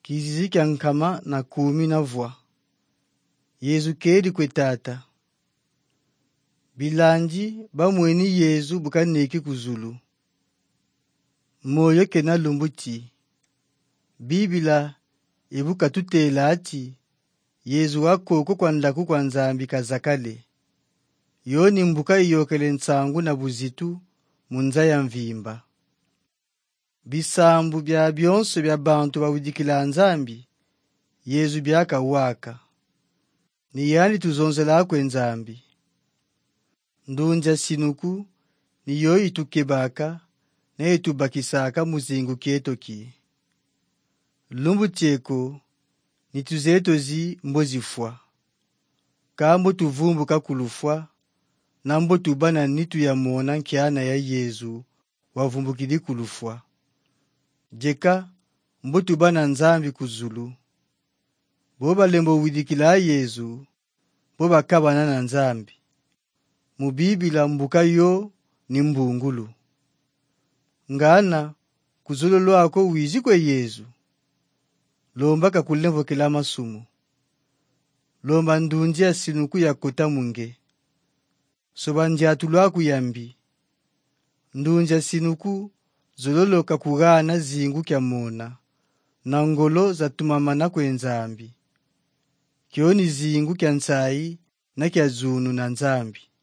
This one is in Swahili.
Kizizi kya nkama na kumi na vwa. Yezu kedi kwe tata. Bilanji bamweni Yezu bukaneki kuzulu. Moyo kena lumbuti. Bibila ibuka tutela ati Yezu wakoko kwa ndaku kwa nzambi kazakale. Yoni mbuka iyokele nsangu na buzitu munza ya mvimba. Bisambu bya byonso bya bantu bawudikila nzambi Yezu byaka waka. Ni yani tuzonzela kwe nzambi. Ndunja sinuku ni yoi tukebaka na itubakisaka muzingu kietoki. Lumbu cheko ni tuzetozi mbozifwa. Kambo tuvumbuka kulufwa na mbo tubana nitu ya mona nkiana ya Yezu wavumbukili kulufwa. Jeka mbo tubana nzambi kuzulu. Boba lembo widikila Yezu boba kabana na nzambi. Mubibila mbuka yo ni mbungulu. Ngana kuzulu lwako wizi kwe Yezu. Lomba kakulemvo kila masumu. Lomba ndunjia sinuku ya kota munge. Soba njatu lwaku yambi. Ndunja sinuku zololo kakugana zingu kya mona. Na ngolo za tumamana kwe nzambi. Kioni zingu kya nsai na kya zunu na nzambi.